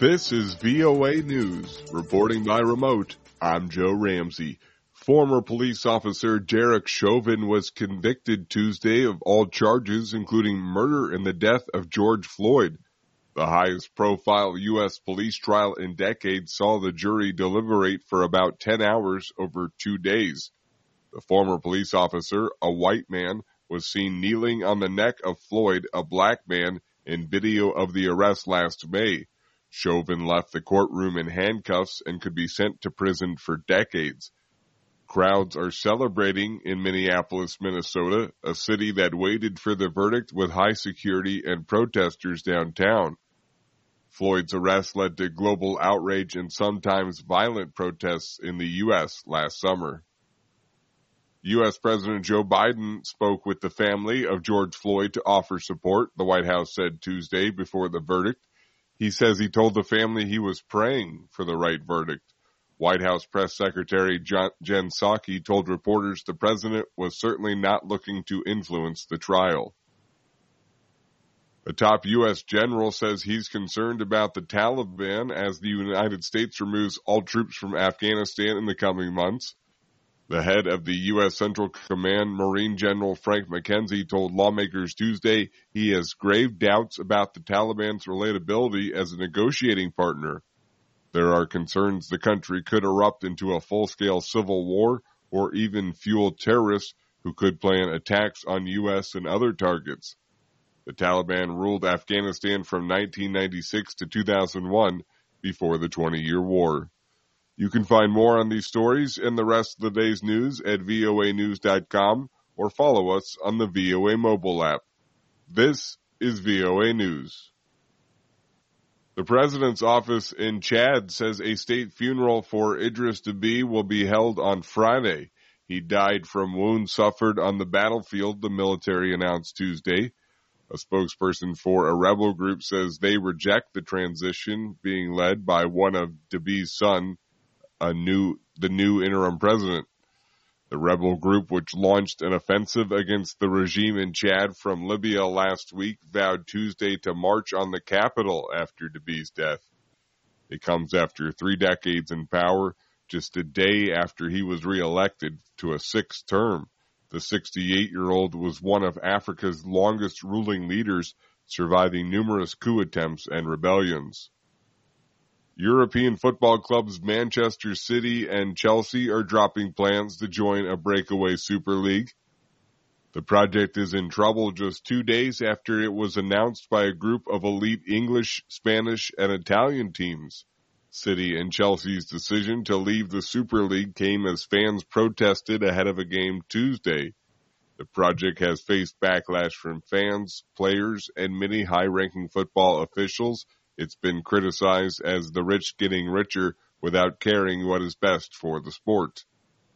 This is VOA News. Reporting by remote, I'm Joe Ramsey. Former police officer Derek Chauvin was convicted Tuesday of all charges, including murder in the death of George Floyd. The highest profile U.S. police trial in decades saw the jury deliberate for about 10 hours over 2 days. The former police officer, a white man, was seen kneeling on the neck of Floyd, a black man, in video of the arrest last May. Chauvin left the courtroom in handcuffs and could be sent to prison for decades. Crowds are celebrating in Minneapolis, Minnesota, a city that waited for the verdict with high security and protesters downtown. Floyd's arrest led to global outrage and sometimes violent protests in the U.S. last summer. U.S. President Joe Biden spoke with the family of George Floyd to offer support, the White House said Tuesday before the verdict. He says he told the family he was praying for the right verdict. White House Press Secretary Jen Psaki told reporters the president was certainly not looking to influence the trial. A top U.S. general says he's concerned about the Taliban as the United States removes all troops from Afghanistan in the coming months. The head of the U.S. Central Command, Marine General Frank McKenzie, told lawmakers Tuesday he has grave doubts about the Taliban's relatability as a negotiating partner. There are concerns the country could erupt into a full-scale civil war or even fuel terrorists who could plan attacks on U.S. and other targets. The Taliban ruled Afghanistan from 1996 to 2001 before the 20-year war. You can find more on these stories and the rest of the day's news at voanews.com or follow us on the VOA mobile app. This is VOA News. The president's office in Chad says a state funeral for Idris Deby will be held on Friday. He died from wounds suffered on the battlefield, the military announced Tuesday. A spokesperson for a rebel group says they reject the transition being led by one of Deby's sons, the new interim president. The rebel group, which launched an offensive against the regime in Chad from Libya last week, vowed Tuesday to march on the capital after Deby's death. It comes after 3 decades in power, just a day after he was reelected to a 6th term. The 68-year-old was one of Africa's longest ruling leaders, surviving numerous coup attempts and rebellions. European football clubs Manchester City and Chelsea are dropping plans to join a breakaway Super League. The project is in trouble just 2 days after it was announced by a group of elite English, Spanish, and Italian teams. City and Chelsea's decision to leave the Super League came as fans protested ahead of a game Tuesday. The project has faced backlash from fans, players, and many high-ranking football officials. It's been criticized as the rich getting richer without caring what is best for the sport.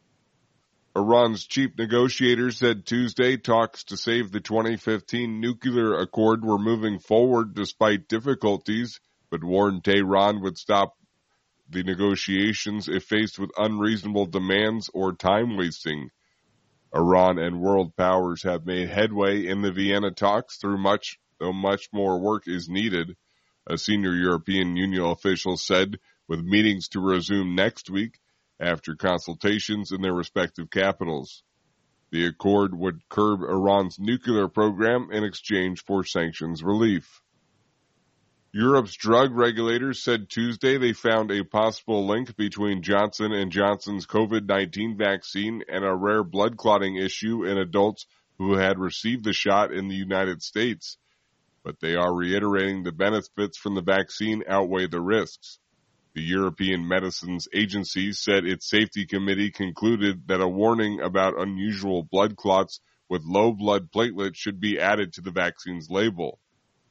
Iran's chief negotiator said Tuesday talks to save the 2015 nuclear accord were moving forward despite difficulties, but warned Tehran would stop the negotiations if faced with unreasonable demands or time wasting. Iran and world powers have made headway in the Vienna talks though much more work is needed. A senior European Union official said, with meetings to resume next week after consultations in their respective capitals. The accord would curb Iran's nuclear program in exchange for sanctions relief. Europe's drug regulators said Tuesday they found a possible link between Johnson & Johnson's COVID-19 vaccine and a rare blood clotting issue in adults who had received the shot in the United States. But they are reiterating the benefits from the vaccine outweigh the risks. The European Medicines Agency said its safety committee concluded that a warning about unusual blood clots with low blood platelets should be added to the vaccine's label.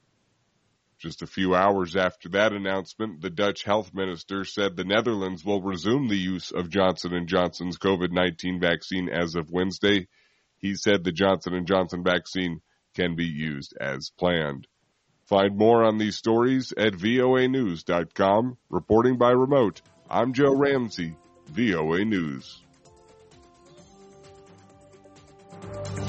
Just a few hours after that announcement, the Dutch health minister said the Netherlands will resume the use of Johnson & Johnson's COVID-19 vaccine as of Wednesday. He said the Johnson & Johnson vaccine can be used as planned. Find more on these stories at voanews.com. Reporting by remote, I'm Joe Ramsey, VOA News.